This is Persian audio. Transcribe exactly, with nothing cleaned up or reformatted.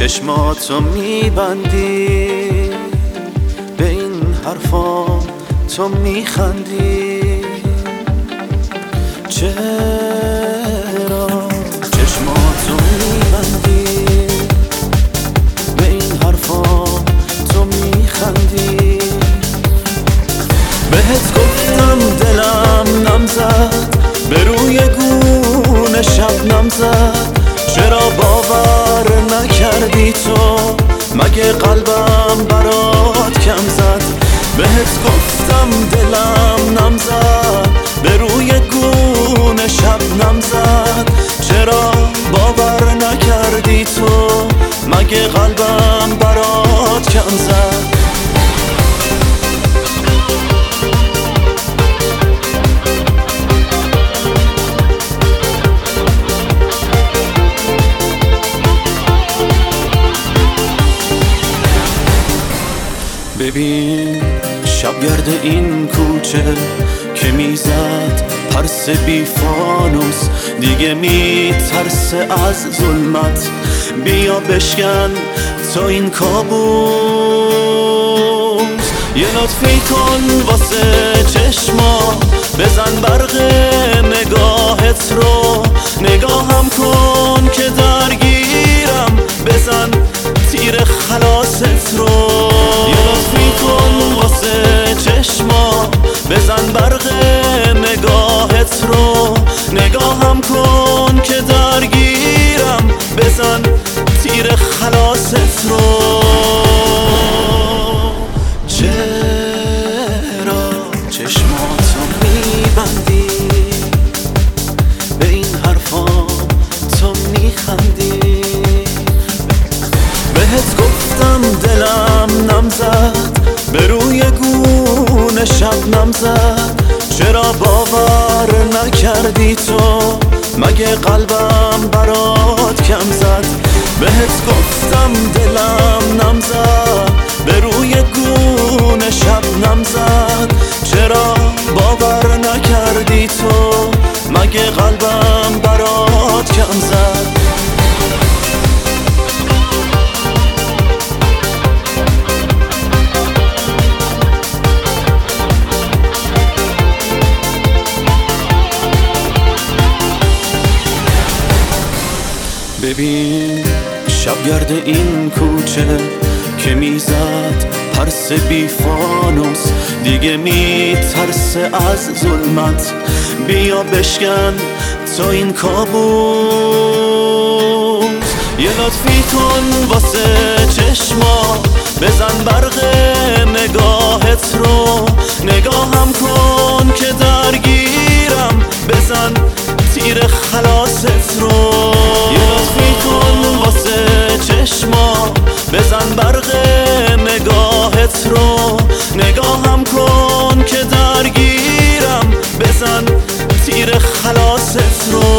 چشماتو میبندی، به این حرفا تو میخندی. چرا چشماتو میبندی، به این حرفا تو میخندی. بهت گفتم دلم نمزد، به روی گونه شبنم زد. چرا باور نکردی تو؟ مگه قلبم برات کم زد؟ بهت گفتم دلم نمزد، به روی گونه شبنم زد. چرا باور نکردی تو؟ مگه قلبم برات کم زد؟ ببین شبگرد این کوچه که میزد پرس بی فانوس، دیگه میترسه از ظلمت. بیا بشکن تا این کابوس. یه لطفی کن واسه چشما، بزن برق نگاهت رو. نگاهم کن که درگیرم، بزن تیر خلاصت رو. یه لطفی کن واسه چشما، بزن برق نگاهت رو. نگاهم کن که درگیرم، بزن تیر خلاصت رو. چرا چشماتو میبندی، به این حرفا تو میخندی. بهت گفتم دلم نمزد، به روی گونه شبنم زد. چرا باور نکردی تو؟ مگه قلبم برات کم زد؟ بهت گفتم دلم نمزد، به روی گونه شبنم زد. چرا باور نکردی تو؟ مگه قلبم برات کم زد؟ ببین شبگرد این کوچه که میزد پرس بی فانوس، دیگه میترسه از ظلمت. بیا بشکن تا این کابوس. یه لطفی کن واسه چشما، بزن برق نگاهت رو. نگاهم کن که درگیرم، بزن تیر خلاصت رو. یه لطفی کن واسه چشما، بزن برق نگاهت رو. نگاهم کن که درگیرم، بزن تیر خلاصت رو.